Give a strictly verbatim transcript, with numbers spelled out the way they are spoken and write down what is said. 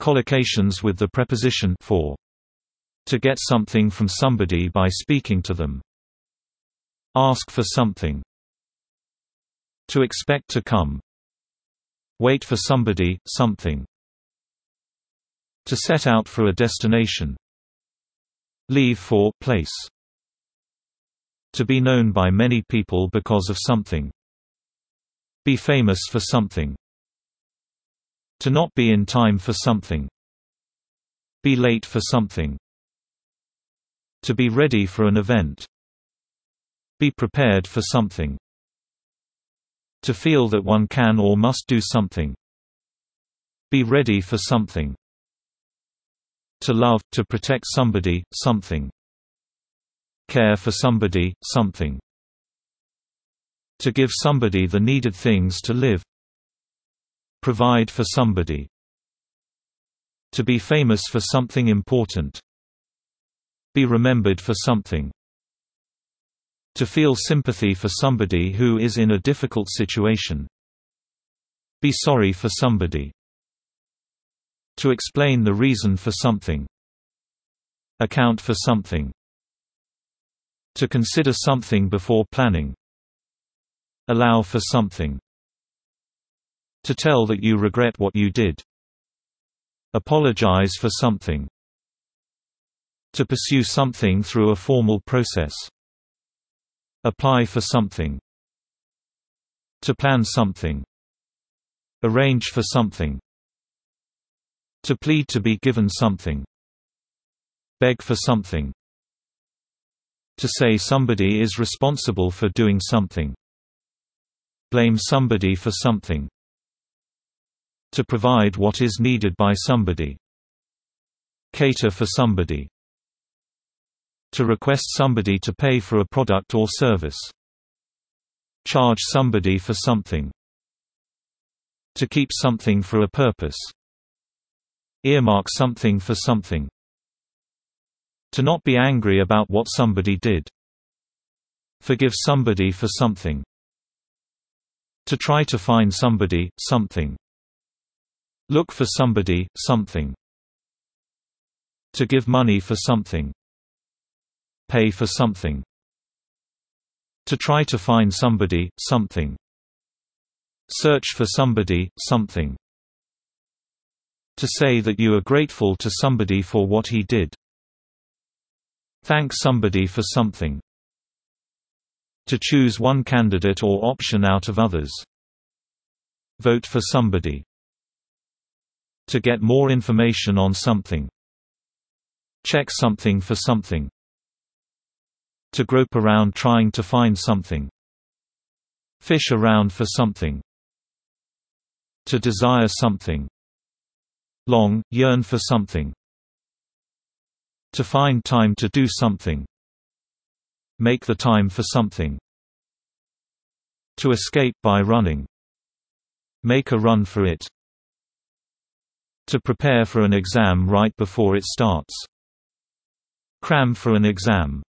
Collocations with the preposition for. To get something from somebody by speaking to them. Ask for something. To expect to come. Wait for somebody, something. To set out for a destination. Leave for place. To be known by many people because of something. Be famous for something. To not be in time for something. Be late for something. To be ready for an event. Be prepared for something. To feel that one can or must do something. Be ready for something. To love, to protect somebody, something. Care for somebody, something. To give somebody the needed things to live. Provide for somebody. To be famous for something important. Be remembered for something. To feel sympathy for somebody who is in a difficult situation. Be sorry for somebody. To explain the reason for something. Account for something. To consider something before planning. Allow for something. To tell that you regret what you did. Apologize for something. To pursue something through a formal process. Apply for something. To plan something. Arrange for something. To plead to be given something. Beg for something. To say somebody is responsible for doing something. Blame somebody for something. To provide what is needed by somebody. Cater for somebody. To request somebody to pay for a product or service. Charge somebody for something. To keep something for a purpose. Earmark something for something. To not be angry about what somebody did. Forgive somebody for something. To try to find somebody, something. Look for somebody, something. To give money for something. Pay for something. To try to find somebody, something. Search for somebody, something. To say that you are grateful to somebody for what he did. Thank somebody for something. To choose one candidate or option out of others. Vote for somebody. To get more information on something. Check something for something. To grope around trying to find something. Fish around for something. To desire something. Long, yearn for something. To find time to do something. Make the time for something. To escape by running. Make a run for it. To prepare for an exam right before it starts. Cram for an exam.